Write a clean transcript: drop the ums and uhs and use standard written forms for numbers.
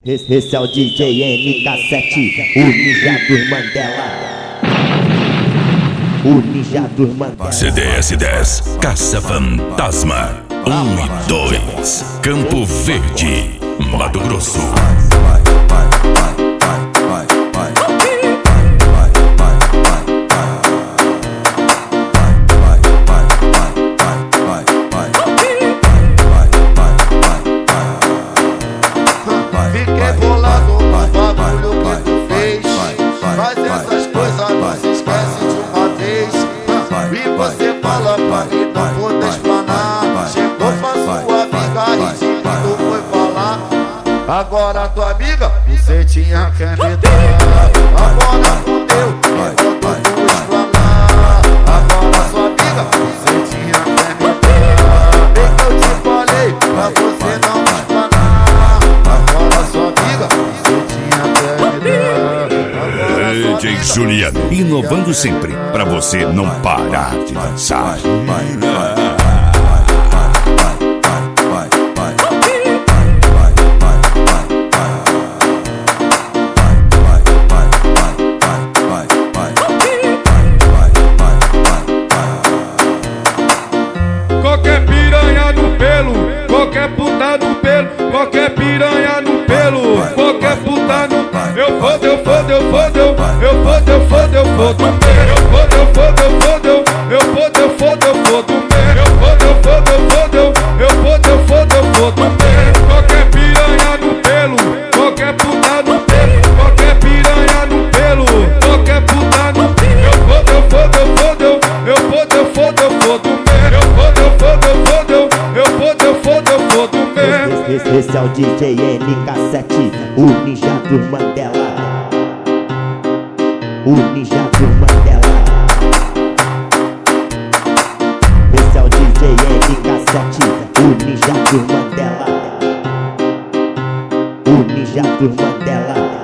Esse é o DJ NK7, o ninja dos Mandela. O ninja dos Mandela. CDS10, Caça Fantasma 1 e 2, Campo Verde, Mato Grosso. Fiquei bolado no bagulho que tu fez. Faz essas coisas, não se esquece de uma vez. E você fala pra mim não poder explanar. Chegou pra sua amiga e disse que tu foi falar. Agora tua amiga, você tinha que me dar. Agora fudeu, quando tu explanar. Agora sua amiga, você tinha que me dar. Bem que eu te falei pra você não explanar. DJ Juliano, inovando sempre, pra você não parar de dançar. Qualquer piranha no pelo, qualquer puta no pelo, qualquer piranha no pelo, qualquer puta no... Eu fodo, eu fodo, eu fodo, eu fodo, eu fodo, eu fodo, eu fodo, eu fodo, eu fodo, eu fodo, eu fodo, eu fodo, eu fodo, eu fodo, eu fodo, eu fodo, eu fodo, eu fodo. Qualquer piranha no pelo, qualquer puta no pelo, qualquer piranha no pelo, qualquer puta no... Eu fodo, eu fodo, eu fodo, eu fodo, eu fodo, eu fodo, eu fodo, eu fodo, eu fodo, eu fodo, eu fodo, eu fodo. Esse é o DJ NK7, o ninja dos Mandela. O ninja dos Mandela. Esse é o DJ NK7, o ninja dos Mandela. O ninja dos Mandela.